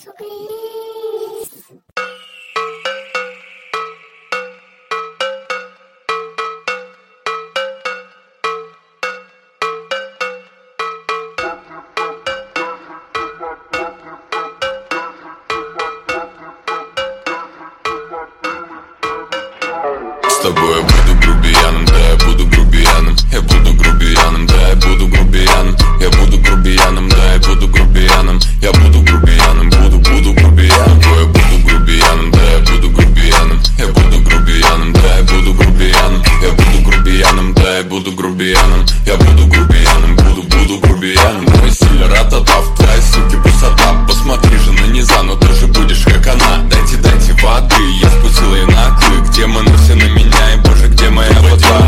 С тобой я буду грубияном, да, я буду грубияном. Я буду грубияном, да, я буду грубияном. Я буду грубияном, да, я буду грубияном. Я буду грубияном, буду грубияном. Я буду грубияном, да, я буду грубияном. Я буду грубияном, да, я буду грубияном. Я буду грубияном, да, я буду грубияном. Я буду грубияном, буду грубияном. Мой стиль ратата, в твоей суке пустота. Посмотри же на низа, но ты же будешь как она. Дайте воды, я спустил ей на клык. Демоны все на меня, и боже, где моя вода?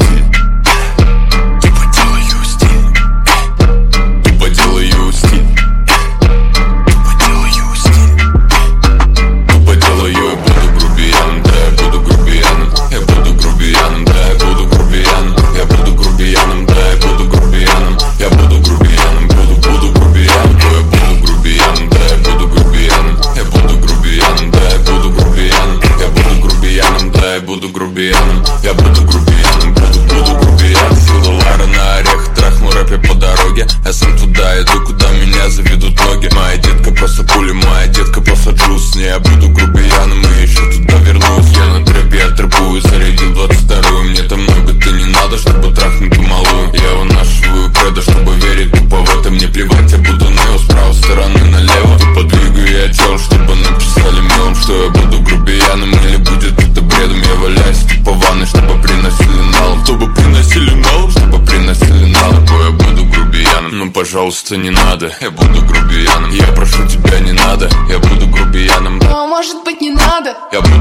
Тупо делаю стиль. Тупо делаю стиль. Тупо делаю стиль. Тупо делаю, я буду грубияном, да, я буду грубияном. Я буду грубияном, да, я буду грубияном. Я буду грубияном, да, я буду грубияном. Я буду грубияном, буду грубияном. Я буду грубияном, да, я буду грубияном. Я буду грубияном, да, я буду грубияном. Я буду грубияном, да, я буду грубияном. Я буду грубияном, буду грубияном. Сила Лара на орех, трахну рэпе по дороге. Я сам туда иду, куда меня заведут ноги. Моя детка просто пуля, моя детка просто джуз. С ней я буду грубияном и еще туда вернусь. Я на трэпе, я трэпую, зарядил 22-ю. Мне там много-то не надо, чтобы трахнуть ту малую. Я вынашиваю кредо, чтобы верить тупо в это. Мне плевать, я буду нео с правой стороны налево. Тупо двигаю я чел, чтобы написали мелом, что я буду грубияном. Или будет это бредом, я валяюсь тупо в ванной, чтобы приносили налом. Чтобы приносили налом, чтобы приносили налом. Я буду грубияном, ну пожалуйста не надо. Я буду грубияном, я прошу тебя не надо. Я буду грубияном, но может быть не надо. Я